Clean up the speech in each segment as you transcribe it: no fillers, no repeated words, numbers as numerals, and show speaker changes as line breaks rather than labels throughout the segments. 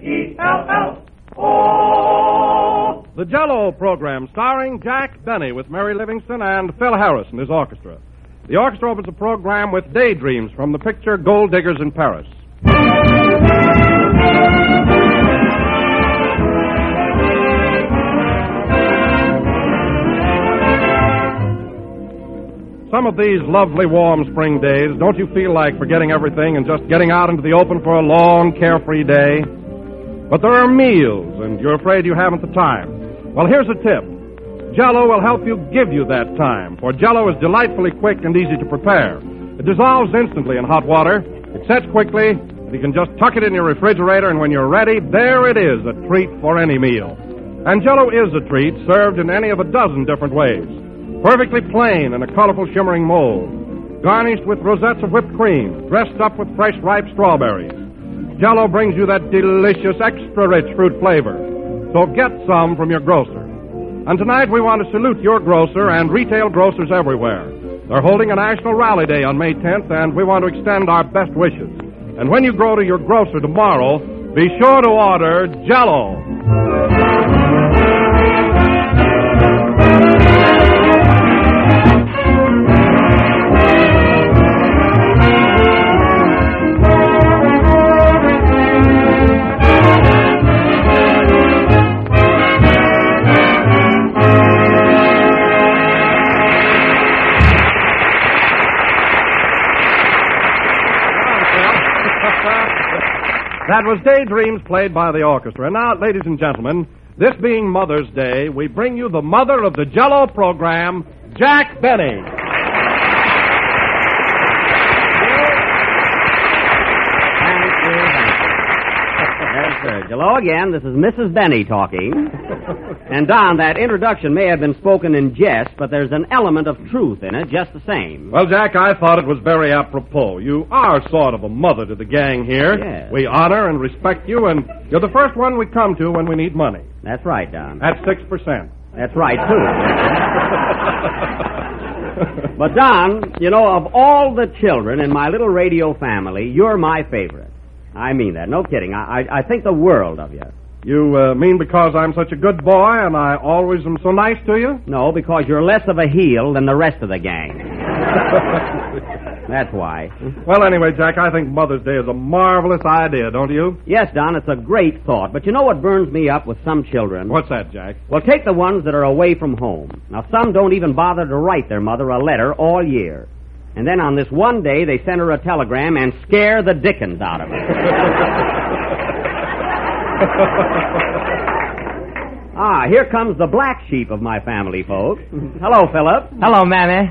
J-E-L-L-O.
The Jell-O program starring Jack Benny with Mary Livingston and Phil Harris and his orchestra. The orchestra opens the program with Daydreams from the picture Gold Diggers in Paris. Some of these lovely warm spring days, don't you feel like forgetting everything and just getting out into the open for a long, carefree day? But there are meals, and you're afraid you haven't the time. Well, here's a tip. Jell-O will help you give you that time, for Jell-O is delightfully quick and easy to prepare. It dissolves instantly in hot water, it sets quickly, and you can just tuck it in your refrigerator, and when you're ready, there it is, a treat for any meal. And Jell-O is a treat, served in any of a dozen different ways. Perfectly plain in a colorful, shimmering mold, garnished with rosettes of whipped cream, dressed up with fresh, ripe strawberries. Jell-O brings you that delicious, extra-rich fruit flavor. So get some from your grocer. And tonight we want to salute your grocer and retail grocers everywhere. They're holding a national rally day on May 10th, and we want to extend our best wishes. And when you go to your grocer tomorrow, be sure to order Jell-O. That was Daydreams played by the orchestra. And now, ladies and gentlemen, this being Mother's Day, we bring you the mother of the Jell-O program, Jack Benny.
Yes, sir. Hello again. This is Mrs. Benny talking. And, Don, that introduction may have been spoken in jest, but there's an element of truth in it just the same.
Well, Jack, I thought it was very apropos. You are sort of a mother to the gang here.
Yes.
We honor and respect you, and you're the first one we come to when we need money.
That's right, Don.
At 6%.
That's right, too. But, Don, you know, of all the children in my little radio family, you're my favorite. I mean that. No kidding. I think the world of you.
You mean because I'm such a good boy and I always am so nice to you?
No, because you're less of a heel than the rest of the gang. That's why.
Well, anyway, Jack, I think Mother's Day is a marvelous idea, don't you?
Yes, Don, it's a great thought. But you know what burns me up with some children?
What's that, Jack?
Well, take the ones that are away from home. Now, some don't even bother to write their mother a letter all year. And then on this one day, they send her a telegram and scare the dickens out of her. Here comes the black sheep of my family, folks. Hello, Philip.
Hello, Mammy.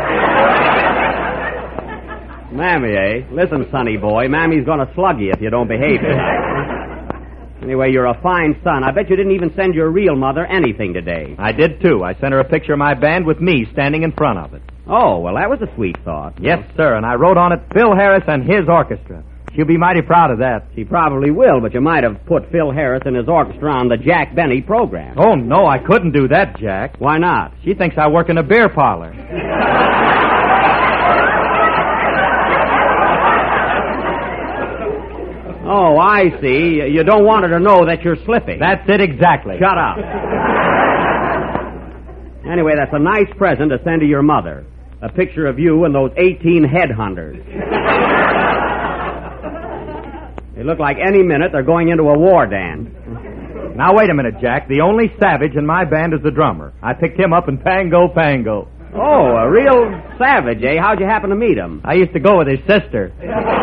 Mammy, eh? Listen, sonny boy, Mammy's going to slug you if you don't behave tonight. Anyway, you're a fine son. I bet you didn't even send your real mother anything today.
I did, too. I sent her a picture of my band with me standing in front of it.
Oh, well, that was a sweet thought.
Yes, sir, and I wrote on it Phil Harris and his orchestra. She'll be mighty proud of that.
She probably will, but you might have put Phil Harris and his orchestra on the Jack Benny program.
Oh, no, I couldn't do that, Jack.
Why not?
She thinks I work in a beer parlor.
Oh, I see. You don't want her to know that you're slipping.
That's it exactly.
Shut up. Anyway, that's a nice present to send to your mother. A picture of you and those 18 headhunters. They look like any minute they're going into a war dance.
Now, wait a minute, Jack. The only savage in my band is the drummer. I picked him up in Pango Pango.
Oh, a real savage, eh? How'd you happen to meet him?
I used to go with his sister.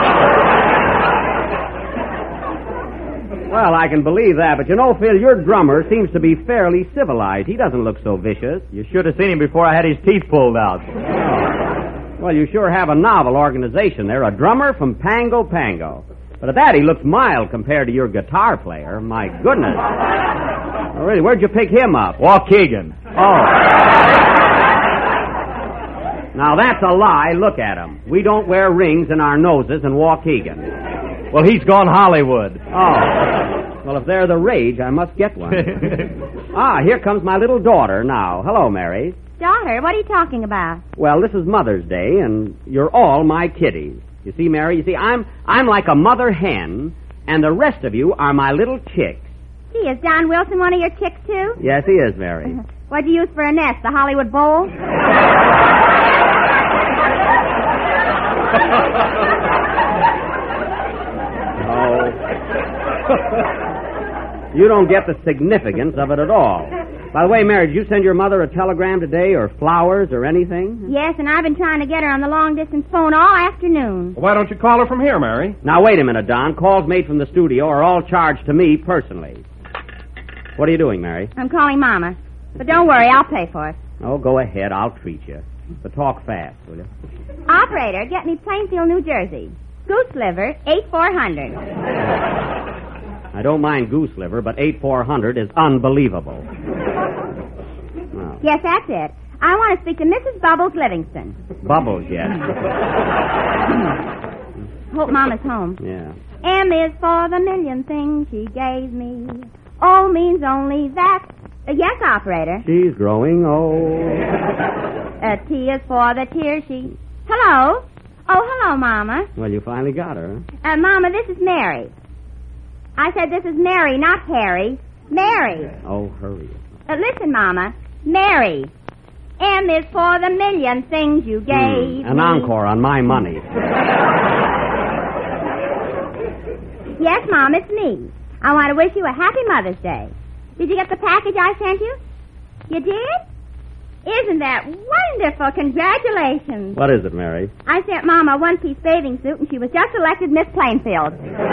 Well, I can believe that, but you know, Phil, your drummer seems to be fairly civilized. He doesn't look so vicious.
You should have seen him before I had his teeth pulled out.
Oh. Well, you sure have a novel organization there, a drummer from Pango Pango. But at that, he looks mild compared to your guitar player. My goodness. Oh, really, where'd you pick him up?
Waukegan.
Oh. Now, that's a lie. Look at him. We don't wear rings in our noses in Waukegan.
Well, he's gone Hollywood.
Oh. Well, if they're the rage, I must get one. Here comes my little daughter now. Hello, Mary.
Daughter, what are you talking about?
Well, this is Mother's Day, and you're all my kiddies. You see, Mary, I'm like a mother hen, And the rest of you are my little chicks.
Gee, is Don Wilson one of your chicks, too?
Yes, he is, Mary.
What'd you use for a nest, the Hollywood Bowl?
Oh. You don't get the significance of it at all. By the way, Mary, did you send your mother a telegram today or flowers or anything?
Yes, and I've been trying to get her on the long-distance phone all afternoon.
Why don't you call her from here, Mary?
Now, wait a minute, Don. Calls made from the studio are all charged to me personally. What are you doing, Mary?
I'm calling Mama. But don't worry, I'll pay for it.
Oh, go ahead. I'll treat you. But talk fast, will you?
Operator, get me Plainfield, New Jersey. Goose liver, 8400.
I don't mind goose liver, but 8400 is unbelievable.
Yes, that's it. I want to speak to Mrs. Bubbles Livingston.
Bubbles, yes.
Hope Mama's home.
Yeah.
M is for the million things she gave me. O means only that. Yes, operator.
She's growing old.
T is for the tears she... Hello? Oh, hello, Mama.
Well, you finally got her, huh?
Mama, this is Mary. I said this is Mary, not Harry. Mary.
Oh, hurry.
Listen, Mama. Mary. M is for the million things you gave
An
me.
encore on my money.
Yes, Mom, it's me. I want to wish you a happy Mother's Day. Did you get the package I sent you? You did? Isn't that wonderful? Congratulations.
What is it, Mary?
I sent Mama a one-piece bathing suit, and she was just elected Miss Plainfield.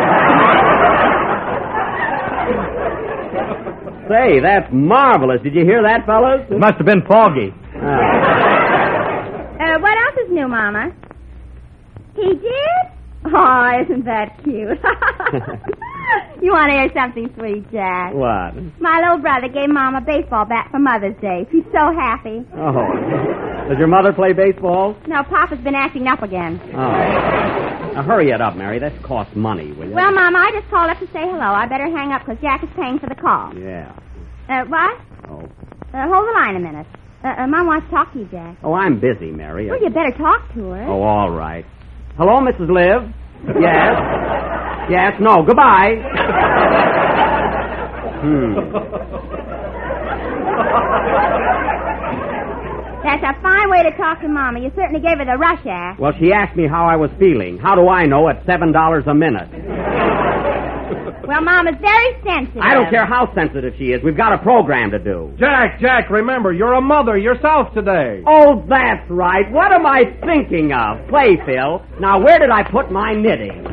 Say, that's marvelous. Did you hear that, fellas?
It must have been foggy.
What else is new, Mama? He did? Oh, isn't that cute? You want to hear something sweet, Jack?
What?
My little brother gave Mom a baseball bat for Mother's Day. She's so happy.
Oh. Does your mother play baseball?
No, Papa's been acting up again.
Oh. Now, hurry it up, Mary. That costs money, will you?
Well, Mama, I just called up to say hello. I better hang up because Jack is paying for the call.
Yeah.
What?
Oh.
Hold the line a minute. Mom wants to talk to you, Jack.
Oh, I'm busy, Mary.
Well, you better talk to her.
Oh, all right. Hello, Mrs. Liv? Yes? Yes, no, goodbye.
That's a fine way to talk to Mama. You certainly gave her the rush act.
Well, she asked me how I was feeling. How do I know at $7 a minute?
Well, Mama's very sensitive.
I don't care how sensitive she is. We've got a program to do.
Jack, remember, you're a mother yourself today.
Oh, that's right. What am I thinking of? Play, Phil. Now, where did I put my knitting?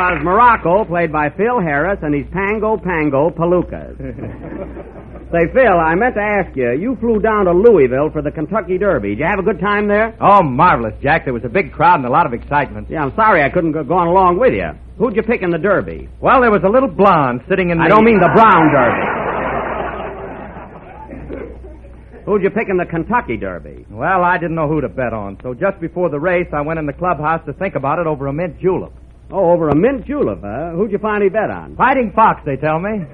was Morocco, played by Phil Harris, and his Pango Pango Palookas. Say, Phil, I meant to ask you, you flew down to Louisville for the Kentucky Derby. Did you have a good time there?
Oh, marvelous, Jack. There was a big crowd and a lot of excitement.
Yeah, I'm sorry I couldn't go on along with you. Who'd you pick in the Derby?
Well, there was a little blonde sitting in the...
I don't mean the Brown Derby. Who'd you pick in the Kentucky Derby?
Well, I didn't know who to bet on, so just before the race, I went in the clubhouse to think about it over a mint julep.
Oh, over a mint julep, huh? Who'd you finally bet on?
Fighting Fox, they tell me.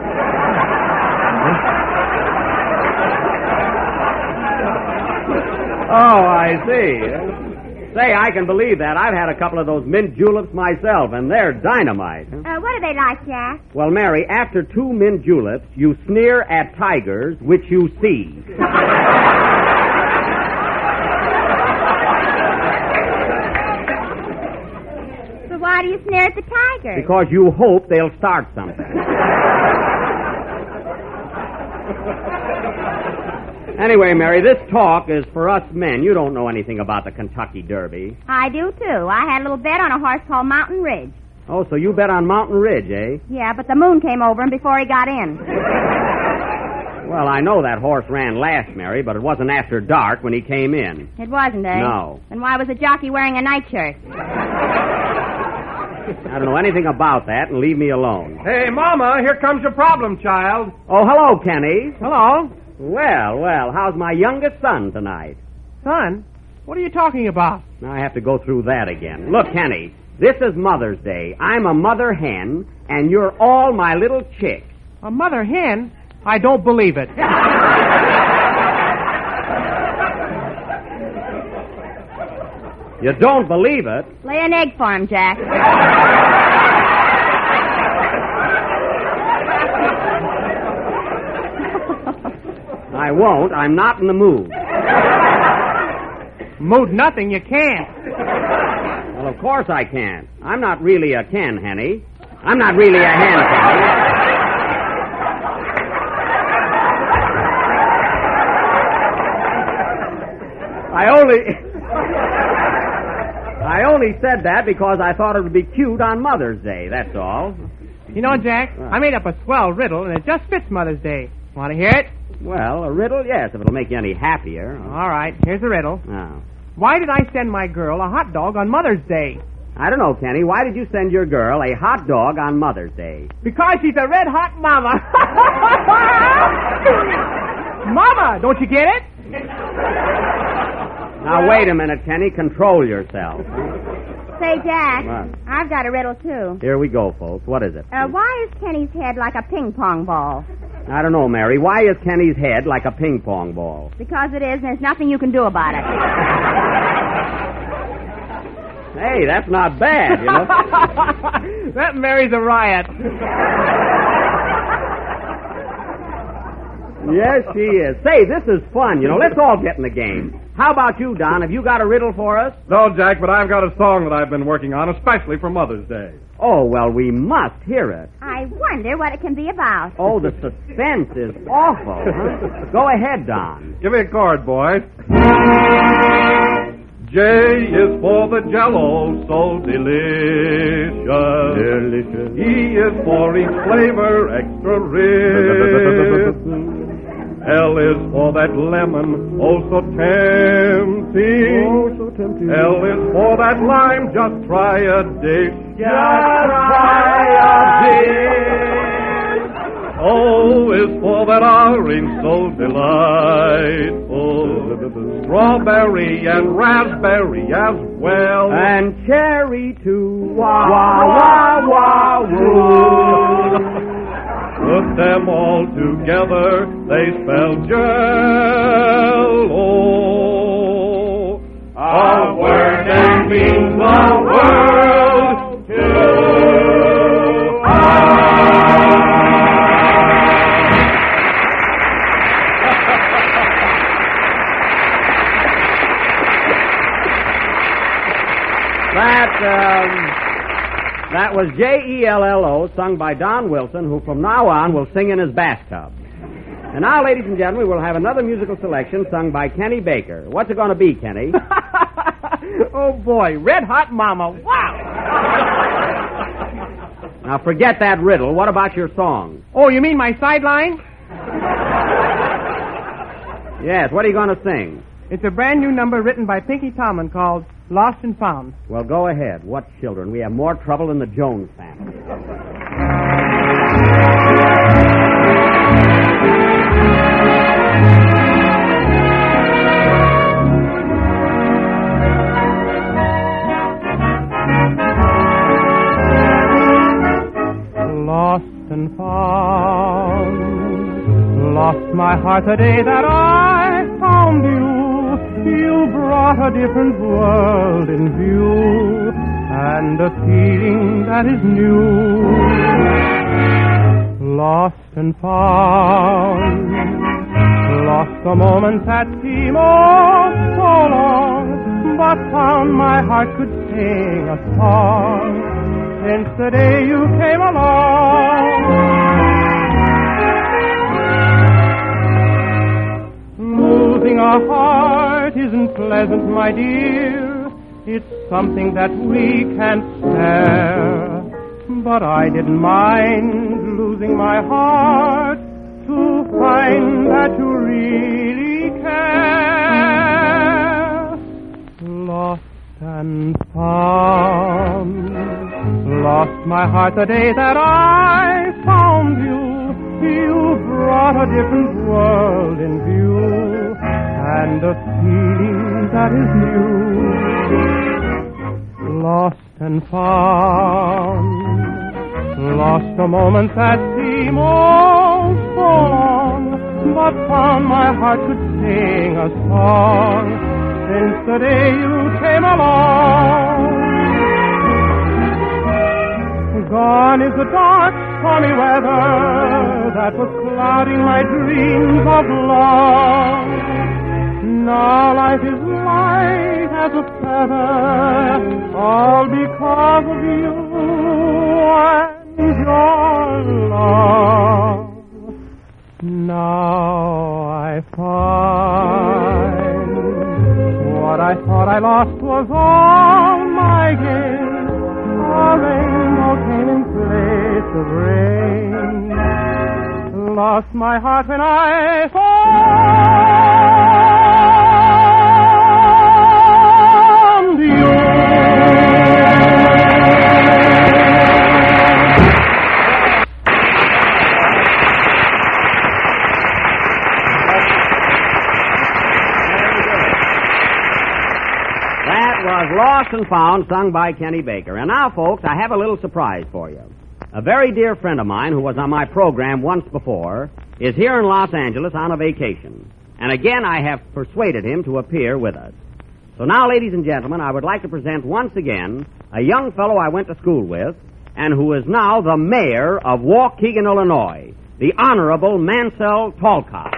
Oh, I see. Say, I can believe that. I've had a couple of those mint juleps myself, and they're dynamite.
What are they like, Jack?
Well, Mary, after 2 mint juleps, you sneer at tigers, which you see.
So why do you sneer at the tigers?
Because you hope they'll start something. Anyway, Mary, this talk is for us men. You don't know anything about the Kentucky Derby.
I do, too. I had a little bet on a horse called Mountain Ridge.
Oh, so you bet on Mountain Ridge, eh?
Yeah, but the moon came over him before he got in.
Well, I know that horse ran last, Mary, but it wasn't after dark when he came in.
It wasn't, eh?
No.
Then why was the jockey wearing a nightshirt?
I don't know anything about that, and leave me alone.
Hey, Mama, here comes your problem, child.
Oh, hello, Kenny.
Hello?
Well, how's my youngest son tonight?
Son, what are you talking about?
Now I have to go through that again. Look, Kenny, this is Mother's Day. I'm a mother hen, and you're all my little chicks.
A mother hen? I don't believe it.
You don't believe it?
Lay an egg for him, Jack.
I won't. I'm not in the mood.
Mood nothing, you can't.
Well, of course I can't. I'm not really a Ken, Henny. I'm not really a hen, Kenny. I only said that because I thought it would be cute on Mother's Day, that's all.
You know, Jack, I made up a swell riddle, and it just fits Mother's Day. Want to hear it?
Well, a riddle, yes, if it'll make you any happier.
All right, here's the riddle.
Oh.
Why did I send my girl a hot dog on Mother's Day?
I don't know, Kenny. Why did you send your girl a hot dog on Mother's Day?
Because she's a red-hot mama. Mama, don't you get it?
Now, wait a minute, Kenny. Control yourself.
Say, Jack,
What?
I've got a riddle, too.
Here we go, folks. What is it?
Why is Kenny's head like a ping-pong ball?
I don't know, Mary. Why is Kenny's head like a ping-pong ball?
Because it is, and there's nothing you can do about it.
Hey, that's not bad, you know.
That Mary's a riot.
Yes, she is. Say, this is fun, you know. Let's all get in the game. How about you, Don? Have you got a riddle for us?
No, Jack, but I've got a song that I've been working on, especially for Mother's Day.
Oh, well, we must hear it.
I wonder what it can be about.
Oh, the suspense is awful, huh? Go ahead, Don.
Give me a chord, boy. J is for the Jell-O, so delicious.
Delicious.
E is for each flavor extra rich. L is for that lemon, oh so tempting.
Oh, so tempting.
L is for that lime, just try a dish.
Just try a dish.
O is for that orange, so delightful. Strawberry and raspberry as well.
And cherry too. Wah, wah, wah, woo.
Put them all together, they spell Jell-O. A word that means the world to
That was Jello, sung by Don Wilson, who from now on will sing in his bathtub. And now, ladies and gentlemen, we'll have another musical selection sung by Kenny Baker. What's it going to be, Kenny?
Oh, boy, red-hot mama. Wow!
Now, forget that riddle. What about your song?
Oh, you mean my sideline?
Yes, what are you going to sing?
It's a brand new number written by Pinky Tomlin called Lost and Found.
Well, go ahead. What children? We have more trouble than the Jones family.
Lost and found, lost my heart the day that I found you. You brought a different world in view, and a feeling that is new. Lost and found, lost the moments that seem oh so long, but found my heart could sing a song since the day you came along. Losing a heart isn't pleasant, my dear. It's something that we can't spare. But I didn't mind losing my heart to find that you really care. Lost and found, lost my heart the day that I found you. You brought a different world in view, and a feeling that is new. Lost and found, lost the moments that seem oh so long, but found my heart could sing a song since the day you came along. Gone is the dark, stormy weather that was clouding my dreams of love. Now life is light as a feather, all because of you and your love. Now I find what I thought I lost was all my gain. A rainbow came in place of rain. Lost my heart when I found you.
Lost and Found, sung by Kenny Baker. And now, folks, I have a little surprise for you. A very dear friend of mine who was on my program once before is here in Los Angeles on a vacation. And again, I have persuaded him to appear with us. So now, ladies and gentlemen, I would like to present once again a young fellow I went to school with and who is now the mayor of Waukegan, Illinois, the Honorable Mansell Talcott.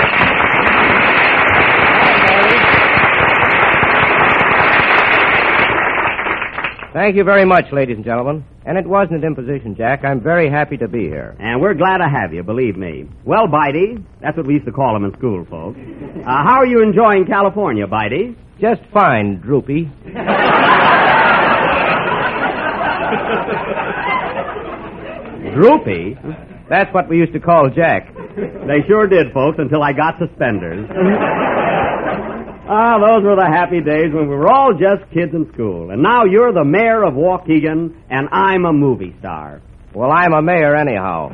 Thank you very much, ladies and gentlemen. And it wasn't an imposition, Jack. I'm very happy to be here.
And we're glad to have you, believe me. Well, Bitey, that's what we used to call him in school, folks. How are you enjoying California, Bitey?
Just fine, Droopy.
Droopy?
That's what we used to call Jack.
They sure did, folks, until I got suspenders. Those were the happy days when we were all just kids in school. And now you're the mayor of Waukegan, and I'm a movie star.
Well, I'm a mayor anyhow.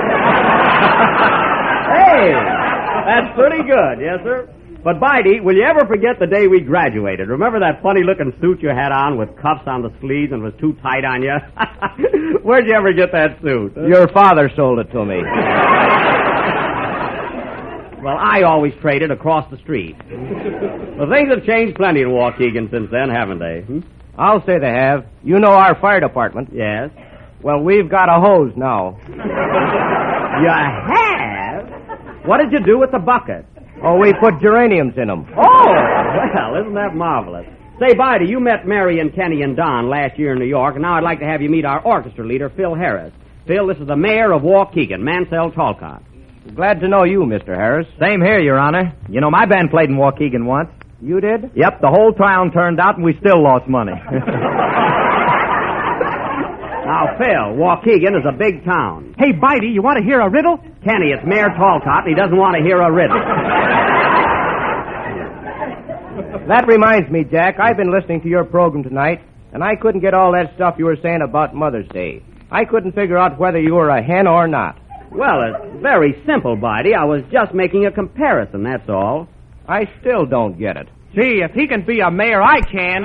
Hey, that's pretty good, yes, sir. But, Bitey, will you ever forget the day we graduated? Remember that funny-looking suit you had on with cuffs on the sleeves and was too tight on you? Where'd you ever get that suit? Huh?
Your father sold it to me.
Well, I always traded across the street. Well, things have changed plenty in Waukegan since then, haven't they?
I'll say they have. You know our fire department.
Yes.
Well, we've got a hose now.
You have? What did you do with the bucket?
Oh, we put geraniums in them.
Oh, well, isn't that marvelous? Say, Bitey, you met Mary and Kenny and Don last year in New York, and now I'd like to have you meet our orchestra leader, Phil Harris. Phil, this is the mayor of Waukegan, Mansell Talcott.
Glad to know you, Mr. Harris.
Same here, Your Honor. You know, my band played in Waukegan once.
You did?
Yep, the whole town turned out and we still lost money.
Now, Phil, Waukegan is a big town.
Hey, Bitey, you want to hear a riddle?
Kenny, it's Mayor Talltop, and he doesn't want to hear a riddle.
That reminds me, Jack, I've been listening to your program tonight, and I couldn't get all that stuff you were saying about Mother's Day. I couldn't figure out whether you were a hen or not.
Well, it's very simple, Bitey. I was just making a comparison, that's all.
I still don't get it.
Gee, if he can be a mayor, I can.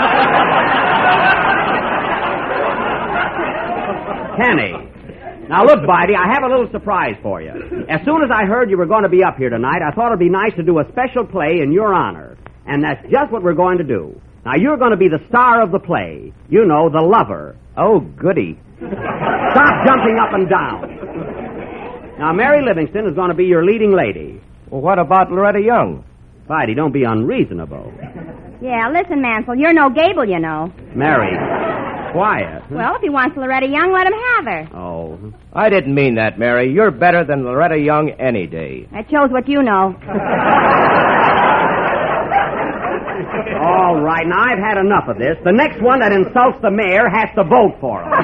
Kenny. Now, look, Bitey, I have a little surprise for you. As soon as I heard you were going to be up here tonight, I thought it'd be nice to do a special play in your honor. And that's just what we're going to do. Now, you're going to be the star of the play. You know, the lover.
Oh, goody.
Stop jumping up and down. Now, Mary Livingston is going to be your leading lady.
Well, what about Loretta Young?
Bitey, don't be unreasonable.
Yeah, listen, Mansell, you're no Gable, you know.
Mary, quiet.
Well, if he wants Loretta Young, let him have her.
Oh.
I didn't mean that, Mary. You're better than Loretta Young any day.
That shows what you know.
All right, now I've had enough of this. The next one that insults the mayor has to vote for him.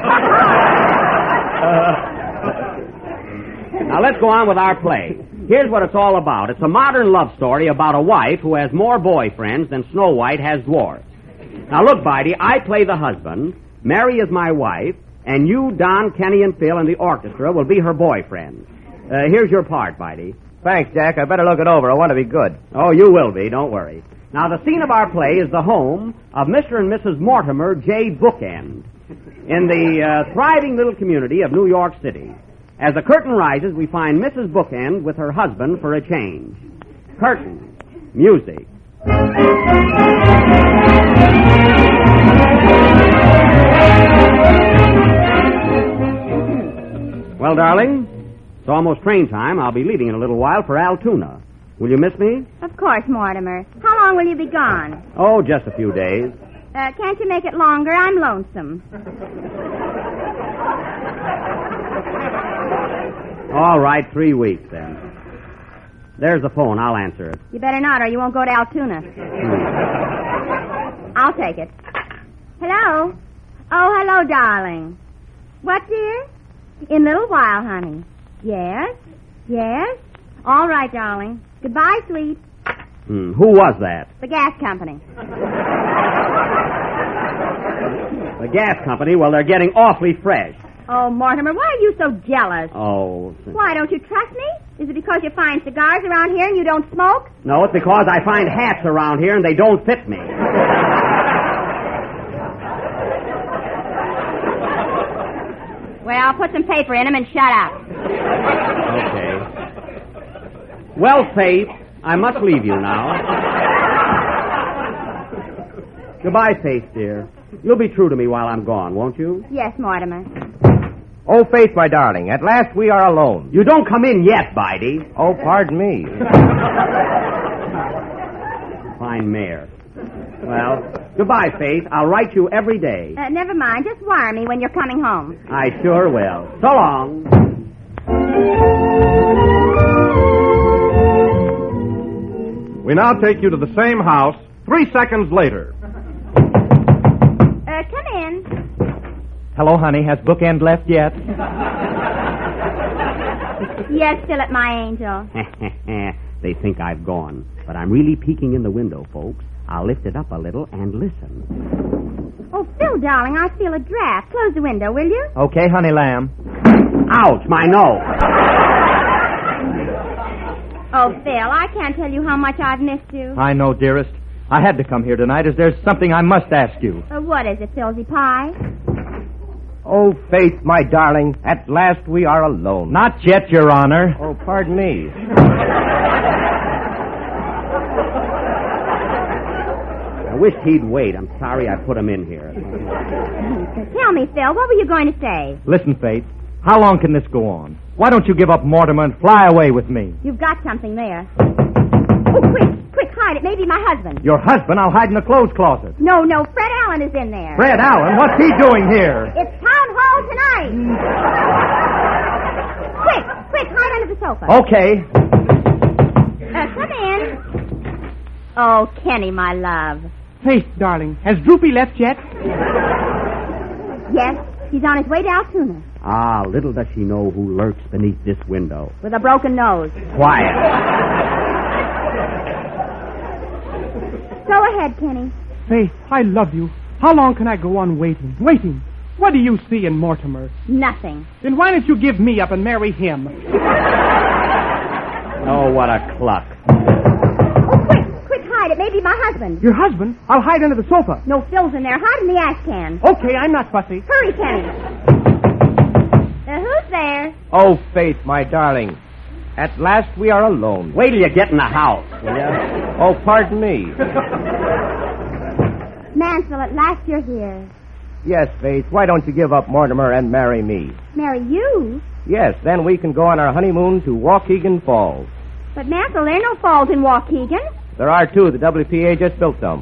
Now let's go on with our play. Here's what it's all about. It's a modern love story about a wife who has more boyfriends than Snow White has dwarfs. Now look, Bitey, I play the husband, Mary is my wife, and you, Don, Kenny, and Phil, and the orchestra will be her boyfriend. Here's your part, Bitey.
Thanks, Jack. I better look it over. I want to be good.
Oh, you will be, don't worry. Now, the scene of our play is the home of Mr. and Mrs. Mortimer J. Bookend in the thriving little community of New York City. As the curtain rises, we find Mrs. Bookend with her husband for a change. Curtain. Music. Well, darling, it's almost train time. I'll be leaving in a little while for Altoona. Will you miss me?
Of course, Mortimer. How long will you be gone?
Oh, just a few days.
Can't you make it longer? I'm lonesome.
All right, 3 weeks, then. There's the phone. I'll answer it.
You better not, or you won't go to Altoona. I'll take it. Hello? Oh, hello, darling. What, dear? In a little while, honey. Yes? Yes? All right, darling. Goodbye, sweet.
Who was that?
The gas company.
The gas company? Well, they're getting awfully fresh.
Oh, Mortimer, why are you so jealous?
Oh.
Why, don't you trust me? Is it because you find cigars around here and you don't smoke?
No, it's because I find hats around here and they don't fit me.
Well, put some paper in them and shut up.
Okay. Well, Faith, I must leave you now. Goodbye, Faith, dear. You'll be true to me while I'm gone, won't you?
Yes, Mortimer.
Oh, Faith, my darling, at last we are alone.
You don't come in yet, Bitey.
Oh, pardon me.
Fine mare. Well, goodbye, Faith. I'll write you every day.
Never mind. Just wire me when you're coming home.
I sure will. So long.
We now take you to the same house 3 seconds later.
Come in.
Hello, honey. Has Bookend left yet?
Yes, still at my angel.
They think I've gone, but I'm really peeking in the window, folks. I'll lift it up a little and listen.
Oh, Phil, darling, I feel a draft. Close the window, will you?
Okay, honey lamb.
Ouch, my nose.
Oh, Phil, I can't tell you how much I've missed you.
I know, dearest. I had to come here tonight as there's something I must ask you.
What is it, Philsy Pie?
Oh, Faith, my darling, at last we are alone.
Not yet, Your Honor.
Oh, pardon me.
I wish he'd wait. I'm sorry I put him in here.
Tell me, Phil, what were you going to say?
Listen, Faith, how long can this go on? Why don't you give up Mortimer and fly away with me?
You've got something there. Oh, quick, hide it. Maybe my husband.
Your husband? I'll hide in the clothes closet.
No, Fred Allen is in there.
Fred Allen? What's he doing here?
It's town hall tonight. Quick, hide under the sofa.
Okay.
Come in. Oh, Kenny, my love.
Faith, darling, has Droopy left yet?
Yes, He's on his way to Altoona.
Ah, little does she know who lurks beneath this window.
With a broken nose.
Quiet.
Go ahead, Kenny.
Faith, I love you. How long can I go on waiting? Waiting. What do you see in Mortimer?
Nothing.
Then why don't you give me up and marry him?
Oh, what a cluck.
Oh, quick, hide. It may be my husband.
Your husband? I'll hide under the sofa.
No Phil's in there. Hide in the ash can.
Okay, I'm not fussy.
Hurry, Kenny. Who's there?
Oh, Faith, my darling. At last we are alone.
Wait till you get in the house, will you?
Oh, pardon me.
Mansell, at last you're here.
Yes, Faith, why don't you give up Mortimer and marry me?
Marry you?
Yes, then we can go on our honeymoon to Waukegan Falls.
But, Mansell, there are no falls in Waukegan.
There are two. The WPA just built them.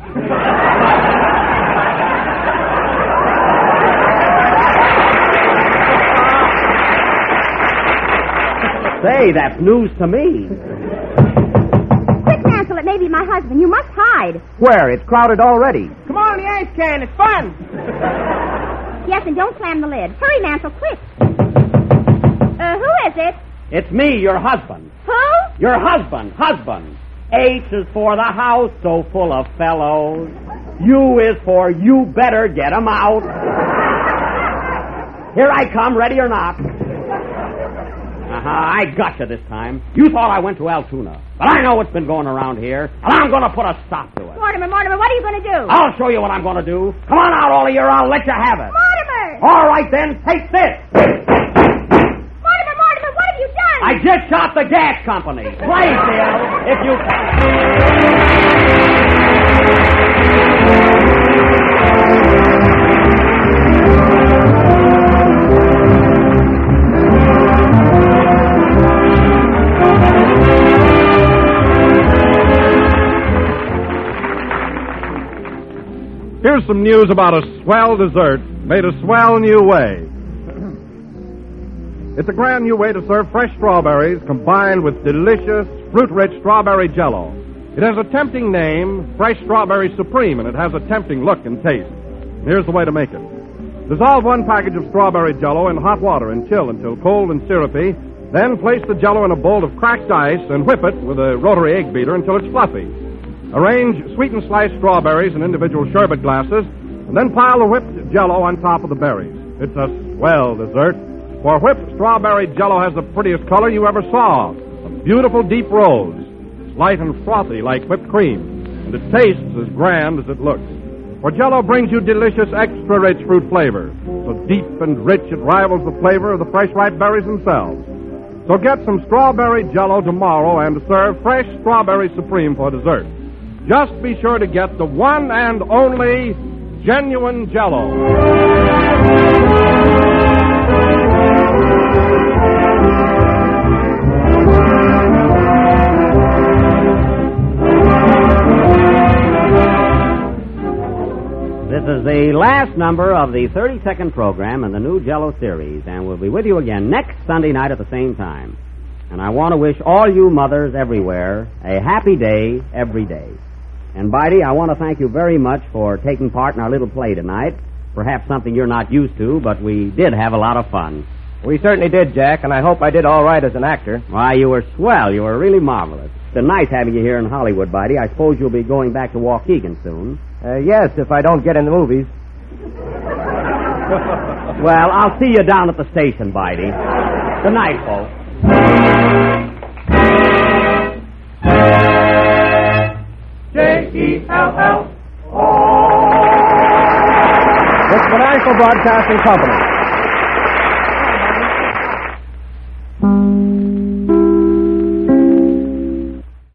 Say, that's news to me.
Quick, Mansell, it may be my husband. You must hide.
Where? It's crowded already.
Come on in the ice can. It's fun.
Yes, and don't slam the lid. Hurry, Mansell, quick. Who is it?
It's me, your husband.
Who?
Your husband. H is for the house so full of fellows. U is for you better get 'em out. Here I come, ready or not. I got you this time. You thought I went to Altoona. But I know what's been going around here, and I'm going to put a stop to it.
Mortimer, what are you going to do?
I'll show you what I'm going to do. Come on out, all of you, or I'll let you have it.
Mortimer!
All right, then, take this.
Mortimer, what have you done?
I just shot the gas company. Play, Bill, if you can.
Here's some news about a swell dessert made a swell new way. It's a grand new way to serve fresh strawberries combined with delicious, fruit-rich strawberry jello. It has a tempting name, Fresh Strawberry Supreme, and it has a tempting look and taste. Here's the way to make it. Dissolve 1 package of strawberry jello in hot water and chill until cold and syrupy. Then place the jello in a bowl of cracked ice and whip it with a rotary egg beater until it's fluffy. Arrange sweetened sliced strawberries in individual sherbet glasses, and then pile the whipped jello on top of the berries. It's a swell dessert, for whipped strawberry jello has the prettiest color you ever saw, a beautiful deep rose. It's light and frothy like whipped cream, and it tastes as grand as it looks. For jello brings you delicious, extra-rich fruit flavor, so deep and rich it rivals the flavor of the fresh ripe berries themselves. So get some strawberry jello tomorrow and serve Fresh Strawberry Supreme for dessert. Just be sure to get the one and only genuine jello.
This is the last number of the 32nd program in the new Jello series, and we'll be with you again next Sunday night at the same time. And I want to wish all you mothers everywhere a happy day every day. And, Bitey, I want to thank you very much for taking part in our little play tonight. Perhaps something you're not used to, but we did have a lot of fun.
We certainly did, Jack, and I hope I did all right as an actor.
Why, you were swell. You were really marvelous. It's been nice having you here in Hollywood, Bitey. I suppose you'll be going back to Waukegan soon.
Yes, if I don't get in the movies.
Well, I'll see you down at the station, Bitey. Good night, folks.
J-E-L-L. It's the National Broadcasting Company.